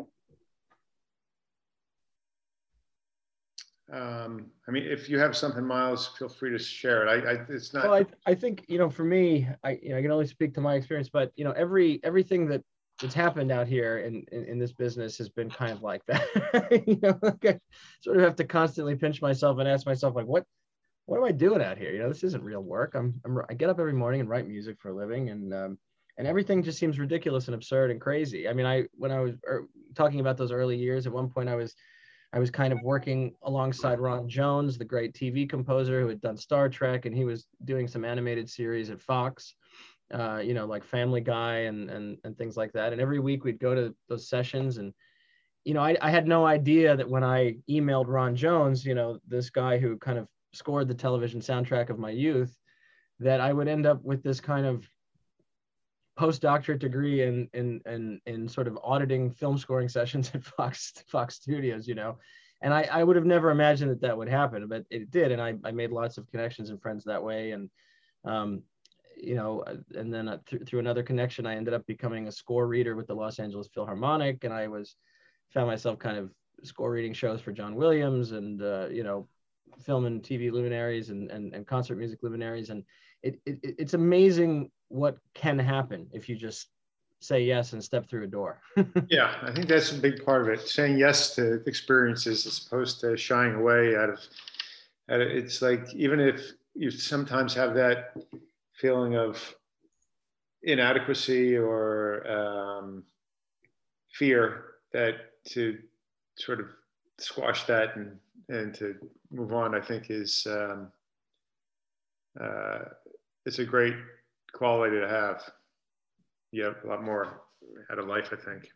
Um, I mean, if you have something, Miles, feel free to share it. I, I it's not. Well, I, I think, you know, for me, I, you know, I can only speak to my experience, but, you know, every, everything that that's happened out here in, in, in this business has been kind of like that. You know, like I sort of have to constantly pinch myself and ask myself, like, what, what am I doing out here? You know, this isn't real work. I'm, I'm I get up every morning and write music for a living, and, um, and everything just seems ridiculous and absurd and crazy. I mean, I, when I was er, talking about those early years, at one point I was, I was kind of working alongside Ron Jones, the great T V composer who had done Star Trek, and he was doing some animated series at Fox, uh, you know, like Family Guy and, and, and things like that. And every week we'd go to those sessions, and, you know, I, I had no idea that when I emailed Ron Jones, you know, this guy who kind of scored the television soundtrack of my youth, that I would end up with this kind of postdoctorate degree in in in in sort of auditing film scoring sessions at Fox Fox Studios, you know, and I I would have never imagined that that would happen, but it did, and I I made lots of connections and friends that way, and um, you know, and then uh, th- through another connection, I ended up becoming a score reader with the Los Angeles Philharmonic, and I was found myself kind of score reading shows for John Williams, and uh, you know, film and T V luminaries, and and, and concert music luminaries, and it, it it's amazing what can happen if you just say yes and step through a door. Yeah, I think that's a big part of it. Saying yes to experiences as opposed to shying away out of, out of it's like, even if you sometimes have that feeling of inadequacy or um, fear, that to sort of squash that and, and to move on, I think is, um, uh, it's a great quality to have. You have a lot more out of life, I think.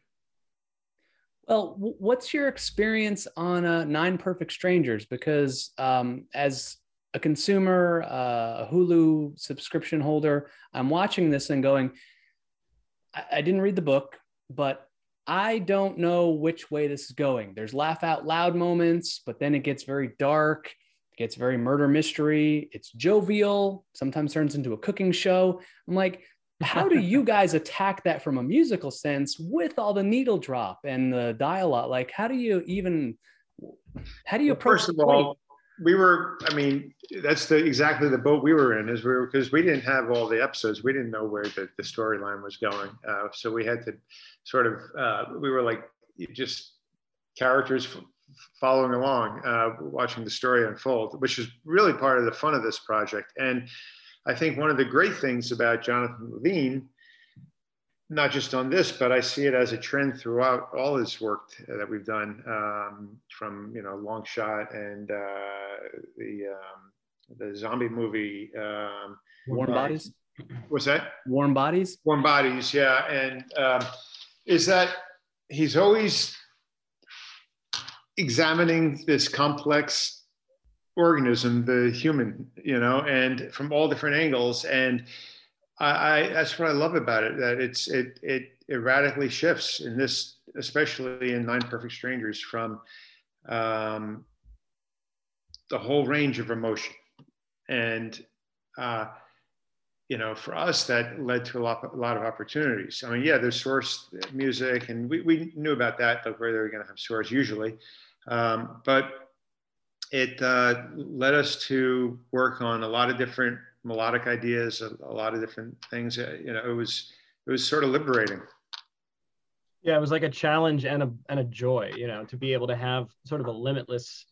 Well, what's your experience on uh, Nine Perfect Strangers? Because um, as a consumer, uh, a Hulu subscription holder, I'm watching this and going, I, I didn't read the book, but I don't know which way this is going. There's laugh out loud moments, but then it gets very dark. It gets very murder mystery. It's jovial, sometimes turns into a cooking show. I'm like, how do you guys attack that from a musical sense with all the needle drop and the dialogue? Like, how do you even, how do you well, approach first of all, we were, I mean, that's the exactly the boat we were in, is we were, because we didn't have all the episodes. We didn't know where the, the storyline was going. Uh, so we had to sort of, uh, we were like just characters f- following along, uh, watching the story unfold, which is really part of the fun of this project. And I think one of the great things about Jonathan Levine, not just on this, but I see it as a trend throughout all his work that we've done, um, from, you know, Long Shot and uh, the um, the zombie movie. Um, Warm Bodies? What's that? Warm Bodies? Warm Bodies, yeah. And um, is that he's always examining this complex organism, the human, you know, and from all different angles. And I, I that's what I love about it, that it's it it it radically shifts in this, especially in Nine Perfect Strangers, from um, the whole range of emotion. And uh, you know, for us, that led to a lot, a lot of opportunities. I mean, yeah, there's source music, and we, we knew about that, like where they were going to have source usually. Um, but it uh, led us to work on a lot of different melodic ideas, a, a lot of different things. Uh, you know, it was, it was sort of liberating. Yeah, it was like a challenge and a and a joy, you know, to be able to have sort of a limitless,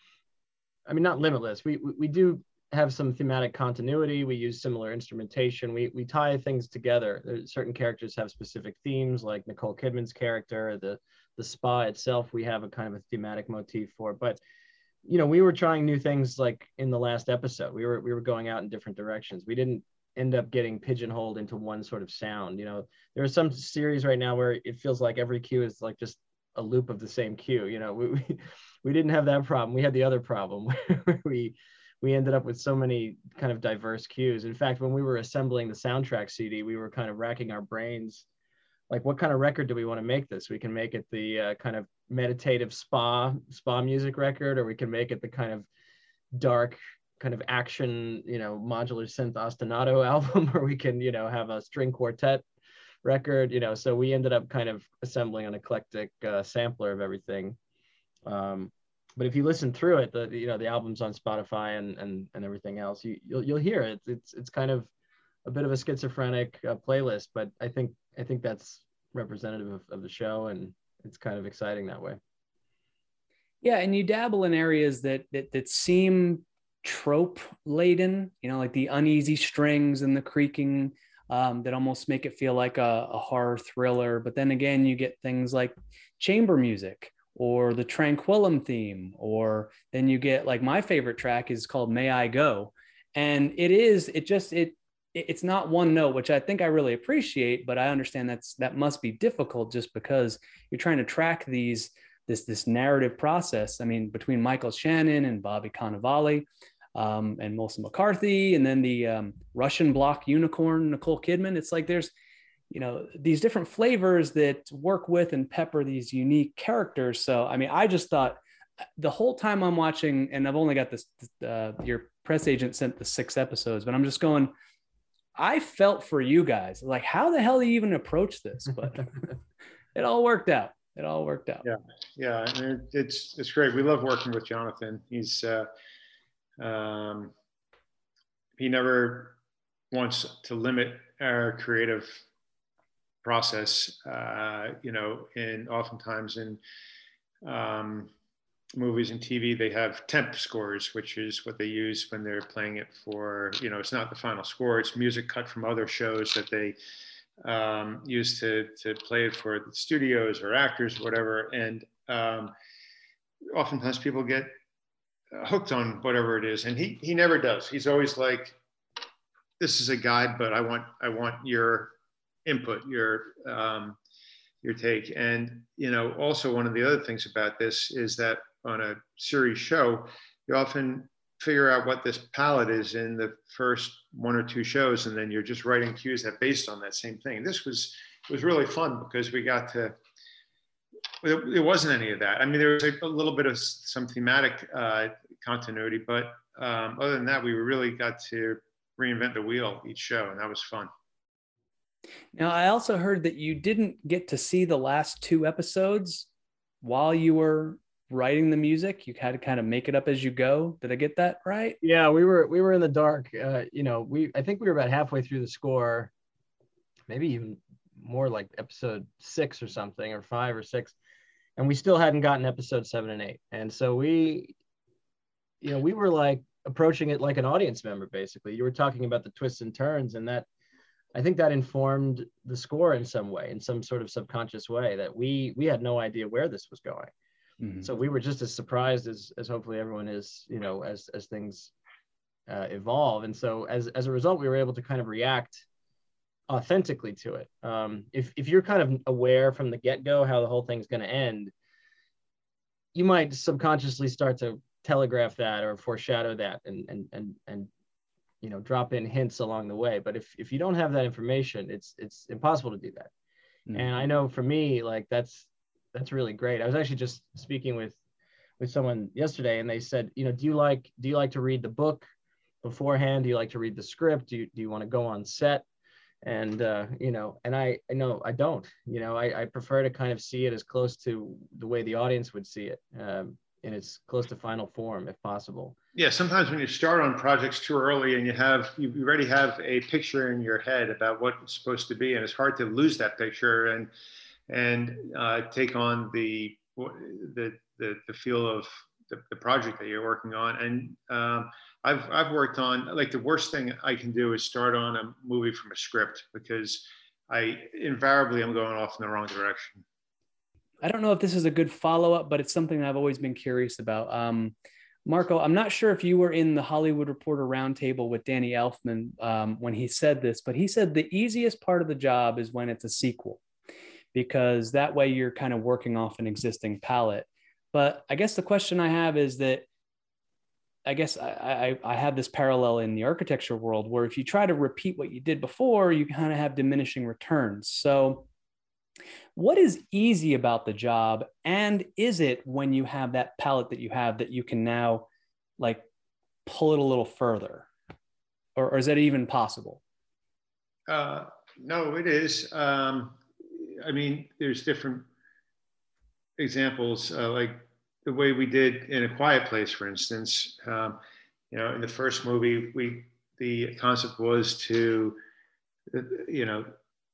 I mean, not limitless. We we, we do have some thematic continuity. We use similar instrumentation. We we tie things together. There's certain characters have specific themes, like Nicole Kidman's character, the the spa itself. We have a kind of a thematic motif for, but you know, we were trying new things. Like in the last episode, we were we were going out in different directions. We didn't end up getting pigeonholed into one sort of sound. You know, there are some series right now where it feels like every cue is like just a loop of the same cue. You know, we we, we didn't have that problem. We had the other problem where we we ended up with so many kind of diverse cues. In fact, when we were assembling the soundtrack C D, we were kind of racking our brains, like, what kind of record do we want to make this? We can make it the uh, kind of meditative spa spa music record, or we can make it the kind of dark kind of action, you know, modular synth ostinato album, or we can, you know, have a string quartet record, you know. So we ended up kind of assembling an eclectic uh, sampler of everything. Um, but if you listen through it, the you know the album's on Spotify and and and everything else, you you'll you'll hear it. It's it's kind of a bit of a schizophrenic uh, playlist, but I think I think that's representative of, of the show, and it's kind of exciting that way. Yeah, and you dabble in areas that that that seem trope laden, you know, like the uneasy strings and the creaking um, that almost make it feel like a, a horror thriller. But then again, you get things like chamber music or the Tranquillum theme, or then you get, like, my favorite track is called May I Go. And it is, it just, it, it's not one note, which I think I really appreciate, but I understand that's, that must be difficult just because you're trying to track these, this, this narrative process. I mean, between Michael Shannon and Bobby Cannavale, um, and Melissa McCarthy, and then the um, Russian block unicorn, Nicole Kidman. It's like there's, you know, these different flavors that work with and pepper these unique characters. So, I mean, I just thought the whole time I'm watching, and I've only got this, uh, your press agent sent the six episodes, but I'm just going, I felt for you guys. Like, how the hell do you even approach this? But it all worked out. It all worked out. Yeah. Yeah. I mean, it's, it's great. We love working with Jonathan. He's, uh, Um, he never wants to limit our creative process, uh, you know, and oftentimes in um, movies and T V, they have temp scores, which is what they use when they're playing it for, you know, it's not the final score, it's music cut from other shows that they um, use to, to play it for the studios or actors, or whatever. And um, oftentimes people get hooked on whatever it is, and he he never does. He's always like, this is a guide, but I want I want your input, your um, your take. And you know, also one of the other things about this is that on a series show, you often figure out what this palette is in the first one or two shows, and then you're just writing cues that based on that same thing. This was was really fun because we got to. It wasn't any of that. I mean, there was a little bit of some thematic uh, continuity, but um, other than that, we really got to reinvent the wheel each show, and that was fun. Now, I also heard that you didn't get to see the last two episodes while you were writing the music. You had to kind of make it up as you go. Did I get that right? Yeah, we were we were in the dark. Uh, you know, we I think we were about halfway through the score, maybe even more, like episode six or something, or five or six. And we still hadn't gotten episode seven and eight. And so we, you know, we were like approaching it like an audience member, basically. You were talking about the twists and turns, and that, I think that informed the score in some way, in some sort of subconscious way, that we we had no idea where this was going. Mm-hmm. So we were just as surprised as as hopefully everyone is, you know, as as things uh, evolve. And so as as a result, we were able to kind of react authentically to it. Um, if, if you're kind of aware from the get-go how the whole thing's going to end, you might subconsciously start to telegraph that or foreshadow that, and and and and you know, drop in hints along the way. But if if you don't have that information, it's it's impossible to do that. Mm-hmm. And I know for me, like that's that's really great. I was actually just speaking with with someone yesterday, and they said, you know, do you like do you like to read the book beforehand? Do you like to read the script? Do you, do you want to go on set? And, uh, you know, and I, I know I don't, you know, I, I prefer to kind of see it as close to the way the audience would see it, um, in its close to final form, if possible. Yeah, sometimes when you start on projects too early and you have, you already have a picture in your head about what it's supposed to be, and it's hard to lose that picture and, and uh, take on the, the, the, the feel of the, the project that you're working on. And um, I've, I've worked on, like the worst thing I can do is start on a movie from a script, because I invariably am going off in the wrong direction. I don't know if this is a good follow-up, but it's something I've always been curious about. Um, Marco, I'm not sure if you were in the Hollywood Reporter Roundtable with Danny Elfman um, when he said this, but he said the easiest part of the job is when it's a sequel, because that way you're kind of working off an existing palette. But I guess the question I have is that, I guess I, I, I have this parallel in the architecture world where if you try to repeat what you did before, you kind of have diminishing returns. So what is easy about the job? And is it when you have that palette that you have that you can now like pull it a little further? Or, or is that even possible? Uh, no, it is. Um, I mean, there's different examples, uh, like the way we did in A Quiet Place, for instance. Um, you know, in the first movie, we the concept was to, you know,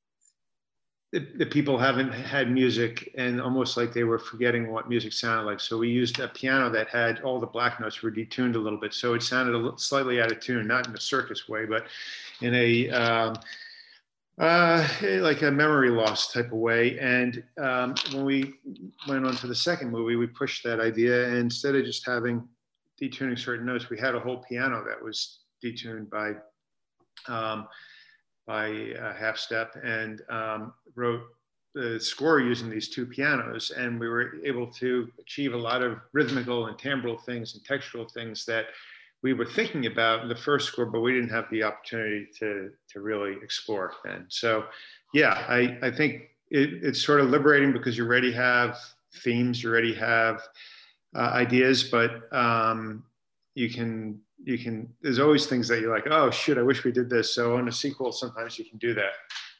the, the people haven't had music and almost like they were forgetting what music sounded like. So we used a piano that had all the black notes were detuned a little bit. So it sounded a little slightly out of tune, not in a circus way, but in a, um, uh, like a memory loss type of way. And um, when we went on to the second movie, we pushed that idea. And instead of just having detuning certain notes, we had a whole piano that was detuned by, um, by a half step, and um, wrote the score using these two pianos. And we were able to achieve a lot of rhythmical and timbral things and textural things that we were thinking about in the first score, but we didn't have the opportunity to, to really explore then. So yeah, I, I think it, it's sort of liberating because you already have themes, you already have uh, ideas, but um, you can, you can, there's always things that you're like, oh shit, I wish we did this. So on a sequel, sometimes you can do that.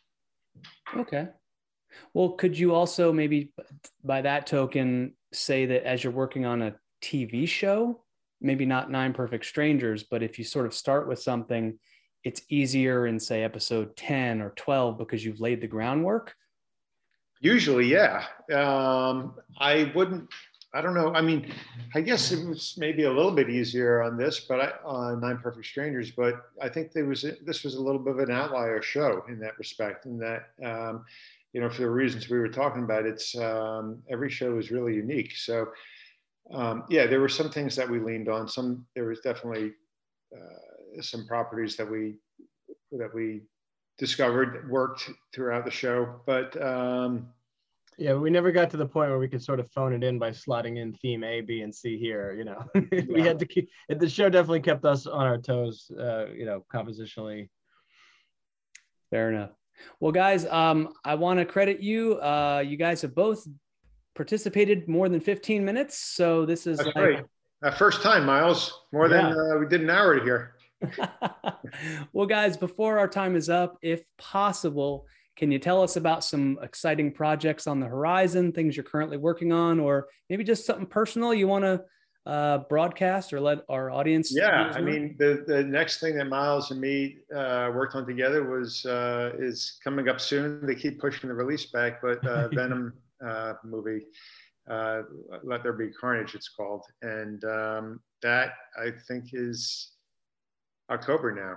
Okay. Well, could you also maybe by that token say that as you're working on a T V show, maybe not Nine Perfect Strangers, but if you sort of start with something, it's easier in say episode ten or twelve because you've laid the groundwork? Usually, yeah. Um, I wouldn't, I don't know. I mean, I guess it was maybe a little bit easier on this, but I, on Nine Perfect Strangers, but I think there was, this was a little bit of an outlier show in that respect, in that, um, you know, for the reasons we were talking about, it's, um, every show is really unique. So, um, yeah, there were some things that we leaned on. Some, there was definitely uh, some properties that we, that we discovered worked throughout the show, but, um, yeah, we never got to the point where we could sort of phone it in by slotting in theme A, B, and C here. You know, we yeah. had to keep the show definitely kept us on our toes. Uh, you know, compositionally. Fair enough. Well, guys, um, I want to credit you. Uh, you guys have both participated more than fifteen minutes, so this is That's like... great. Uh, first time, Miles. More Yeah. than uh, we did an hour here. Well, guys, before our time is up, if possible, can you tell us about some exciting projects on the horizon, things you're currently working on, or maybe just something personal you want to uh, broadcast or let our audience? Yeah, I mean, the, the next thing that Miles and me uh, worked on together was uh, is coming up soon. They keep pushing the release back, but uh, Venom uh, movie, uh, Let There Be Carnage, it's called. And um, that, I think, is October now.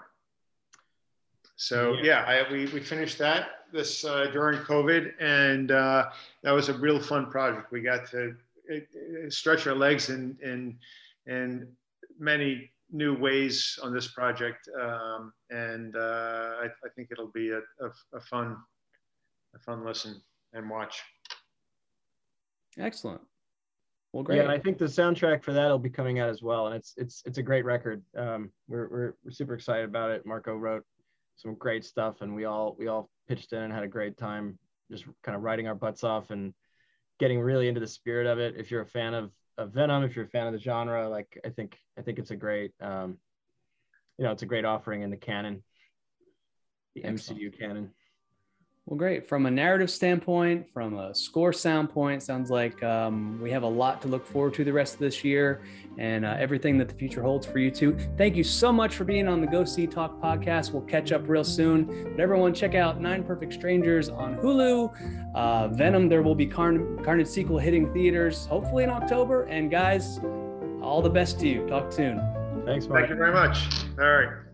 So yeah, I, we, we finished that this uh, during COVID, and uh, that was a real fun project. We got to it, it stretch our legs in, in, in many new ways on this project. Um, and uh, I, I think it'll be a, a, a fun, a fun listen and watch. Excellent. Well, great. Yeah, and I think the soundtrack for that will be coming out as well, and it's it's it's a great record. Um, we're, we're we're super excited about it. Marco wrote some great stuff, and we all we all pitched in and had a great time, just kind of writing our butts off and getting really into the spirit of it. If you're a fan of, of Venom, if you're a fan of the genre, like I think I think it's a great um, you know, it's a great offering in the canon, the Excellent. M C U canon. Well, great. From a narrative standpoint, from a score sound point, sounds like um, we have a lot to look forward to the rest of this year and uh, everything that the future holds for you too. Thank you so much for being on the Go See Talk podcast. We'll catch up real soon. But everyone, check out Nine Perfect Strangers on Hulu. Uh, Venom, there will be Carn- Carnage sequel hitting theaters, hopefully in October. And guys, all the best to you. Talk soon. Thanks, Mark. Thank you very much. All right.